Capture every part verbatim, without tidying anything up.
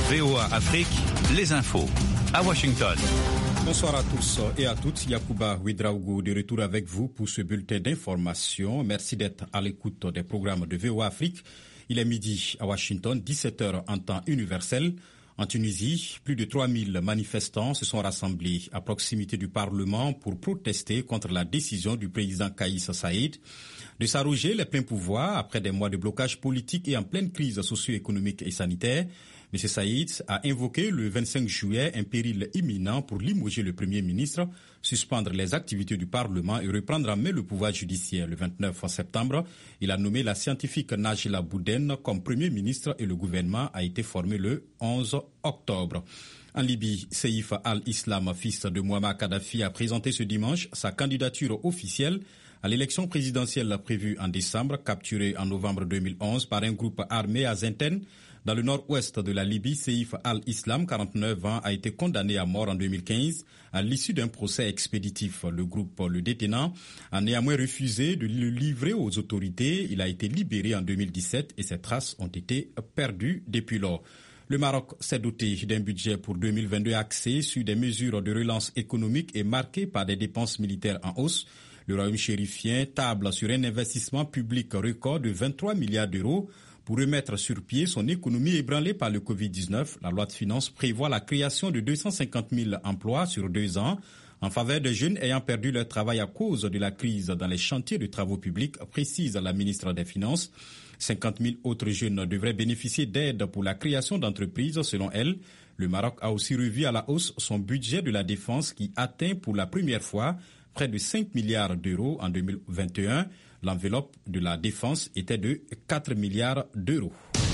V O A Afrique, les infos à Washington. Bonsoir à tous et à toutes. Yacouba Ouedraogo de retour avec vous pour ce bulletin d'information. Merci d'être à l'écoute des programmes de V O A Afrique. Il est midi à Washington, dix-sept heures en temps universel. En Tunisie, plus de trois mille manifestants se sont rassemblés à proximité du Parlement pour protester contre la décision du président Kaïs Saïed de s'arroger les pleins pouvoirs après des mois de blocage politique et en pleine crise socio-économique et sanitaire. M. Saïed a invoqué le vingt-cinq juillet un péril imminent pour limoger le Premier ministre, suspendre les activités du Parlement et reprendre en main le pouvoir judiciaire. Le vingt-neuf septembre, il a nommé la scientifique Najla Bouden comme Premier ministre et le gouvernement a été formé le onze octobre. En Libye, Seif al-Islam, fils de Muammar Kadhafi, a présenté ce dimanche sa candidature officielle à l'élection présidentielle prévue en décembre, capturé en novembre deux mille onze par un groupe armé à Zinten. Dans le nord-ouest de la Libye, Seif al-Islam, quarante-neuf ans, a été condamné à mort en deux mille quinze à l'issue d'un procès expéditif. Le groupe le détenant a néanmoins refusé de le livrer aux autorités. Il a été libéré en deux mille dix-sept et ses traces ont été perdues depuis lors. Le Maroc s'est doté d'un budget pour deux mille vingt-deux axé sur des mesures de relance économique et marqué par des dépenses militaires en hausse. Le royaume chérifien table sur un investissement public record de vingt-trois milliards d'euros pour remettre sur pied son économie ébranlée par le covid dix-neuf. La loi de finances prévoit la création de deux cent cinquante mille emplois sur deux ans en faveur des jeunes ayant perdu leur travail à cause de la crise dans les chantiers de travaux publics, précise la ministre des Finances. cinquante mille autres jeunes devraient bénéficier d'aide pour la création d'entreprises, selon elle. Le Maroc a aussi revu à la hausse son budget de la défense qui atteint pour la première fois près de cinq milliards d'euros en deux mille vingt et un. L'enveloppe de la défense était de quatre milliards d'euros.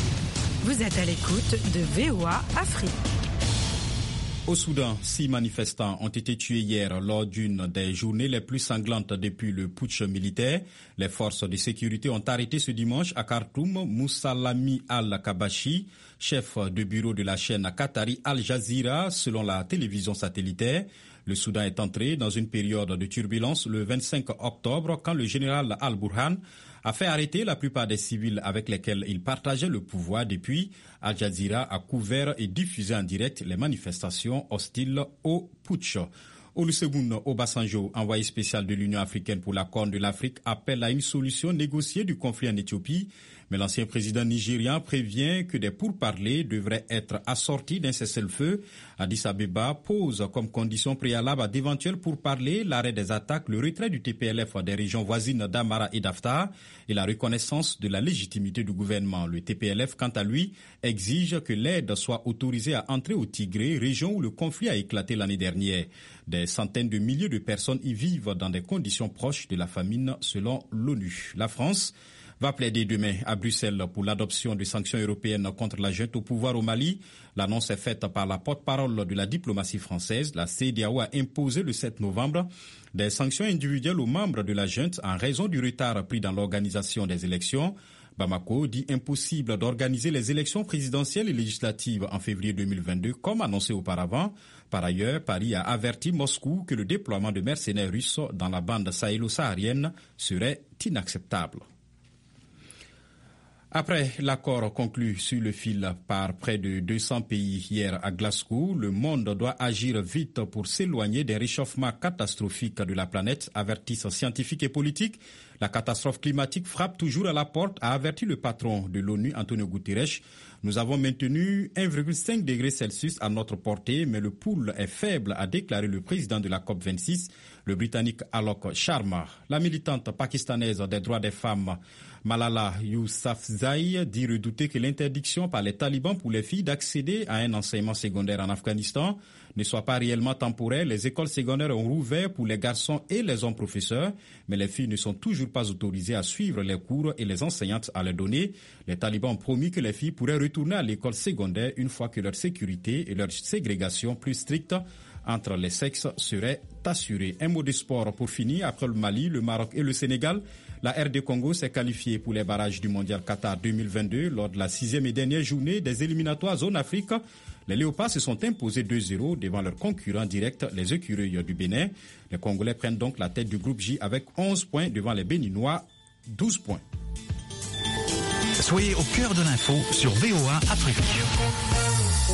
Vous êtes à l'écoute de V O A Afrique. Au Soudan, six manifestants ont été tués hier lors d'une des journées les plus sanglantes depuis le putsch militaire. Les forces de sécurité ont arrêté ce dimanche à Khartoum Moussalami al-Kabashi, chef de bureau de la chaîne qatari Al Jazeera, selon la télévision satellitaire. Le Soudan est entré dans une période de turbulence le vingt-cinq octobre quand le général Al-Burhan a fait arrêter la plupart des civils avec lesquels il partageait le pouvoir. Depuis, Al Jazeera a couvert et diffusé en direct les manifestations hostiles au putsch. Olusegun Obasanjo, envoyé spécial de l'Union africaine pour la Corne de l'Afrique, appelle à une solution négociée du conflit en Éthiopie. Mais l'ancien président nigérian prévient que des pourparlers devraient être assortis d'un cessez-le-feu. Addis Abeba pose comme condition préalable à d'éventuels pourparlers l'arrêt des attaques, le retrait du T P L F des régions voisines d'Amara et d'Aftar et la reconnaissance de la légitimité du gouvernement. Le T P L F, quant à lui, exige que l'aide soit autorisée à entrer au Tigré, région où le conflit a éclaté l'année dernière. Des centaines de milliers de personnes y vivent dans des conditions proches de la famine, selon l'ONU. La France va plaider demain à Bruxelles pour l'adoption de sanctions européennes contre la junte au pouvoir au Mali. L'annonce est faite par la porte-parole de la diplomatie française. La C E D E A O a imposé le sept novembre des sanctions individuelles aux membres de la junte en raison du retard pris dans l'organisation des élections. Bamako dit impossible d'organiser les élections présidentielles et législatives en février deux mille vingt-deux, comme annoncé auparavant. Par ailleurs, Paris a averti Moscou que le déploiement de mercenaires russes dans la bande sahélo-saharienne serait inacceptable. Après l'accord conclu sur le fil par près de deux cents pays hier à Glasgow, le monde doit agir vite pour s'éloigner des réchauffements catastrophiques de la planète, avertissent scientifiques et politiques. La catastrophe climatique frappe toujours à la porte, a averti le patron de l'ONU, Antonio Guterres. Nous avons maintenu un virgule cinq degrés Celsius à notre portée, mais le pouls est faible, a déclaré le président de la COP vingt-six, le Britannique Alok Sharma. La militante pakistanaise des droits des femmes, Malala Yousafzai, dit redouter que l'interdiction par les talibans pour les filles d'accéder à un enseignement secondaire en Afghanistan ne soit pas réellement temporaire. Les écoles secondaires ont rouvert pour les garçons et les hommes professeurs, mais les filles ne sont toujours pas autorisées à suivre les cours et les enseignantes à les donner. Les talibans ont promis que les filles pourraient retourner à l'école secondaire une fois que leur sécurité et leur ségrégation plus stricte entre les sexes seraient assurées. Un mot de sport pour finir. Après le Mali, le Maroc et le Sénégal, la R D Congo s'est qualifiée pour les barrages du Mondial Qatar deux mille vingt-deux lors de la sixième et dernière journée des éliminatoires zone Afrique. Les Léopards se sont imposés deux zéro devant leurs concurrents directs, les écureuils du Bénin. Les Congolais prennent donc la tête du groupe J avec onze points devant les Béninois, douze points. Soyez au cœur de l'info sur V O A Afrique.